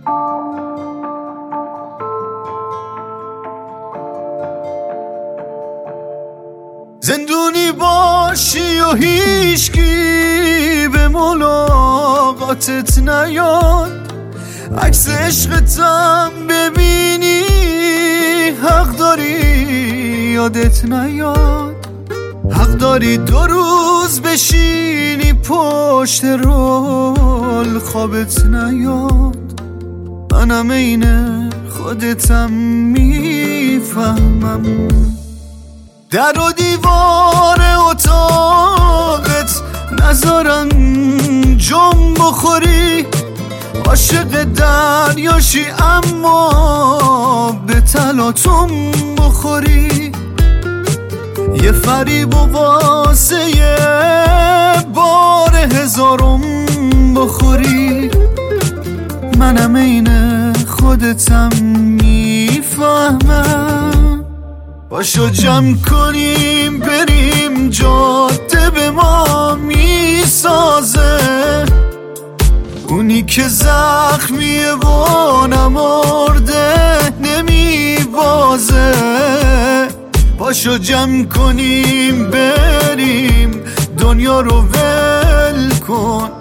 زندونی باشی و هیچکی به ملاقاتت نیاد، عکس عشقتم ببینی حق داری یادت نیاد، حق داری 2 روز بشینی پشت رول خوابت نیاد. منم عین خودتم میفهمم، در و دیوار اتاقت نذارن جم بخوری، عاشق دریاشی اما به تلاطم بخوری، یه فریب و واسه یه بار 1000م بخوری. منم عین خودتم میفهمم، باشو جمع کنیم بریم جاده به ما میسازه، اونی که زخمیه و نمرده نمیبازه. باشو جمع کنیم بریم دنیا رو ول کن،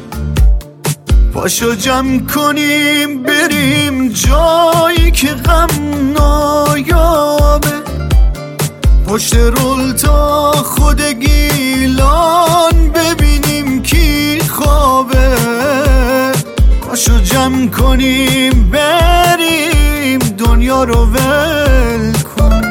باشو جمع کنیم بریم جایی که غم نایابه، پشت رول تا خود گیلان ببینیم کی خوابه. باشو جمع کنیم بریم دنیا رو ول کن.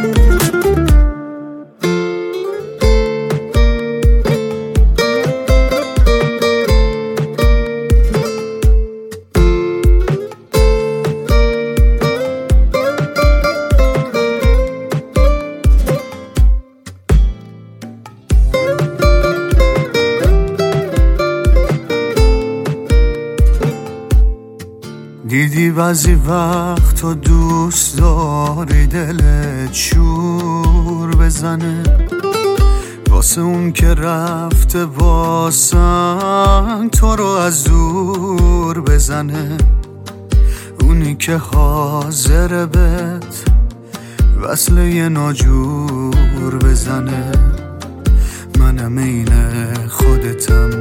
دیدی بعضی وقت تو دوست داری دلت شور بزنه، واسه اون که رفته واسن تو رو از دور بزنه، اونی که حاضر بهت وصل یه ناجور بزنه. منم عین خودتم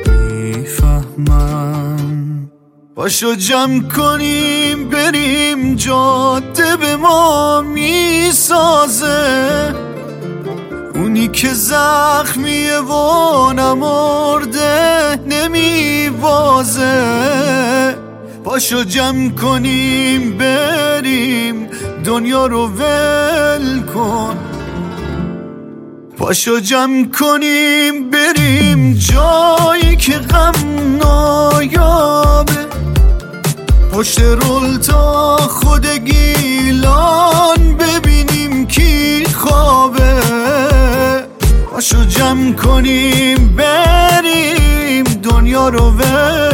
میفهمم، باشو جمع کنیم بریم جاده به ما میسازه، اونی که زخمیه و نمرده نمیبازه. باشو جمع کنیم بریم دنیا رو ول کن، پاشو جمع کنیم بریم جایی که غم نایابه، پشت رول تا خود گیلان ببینیم کی خوابه. پاشو جمع کنیم بریم دنیا رو ول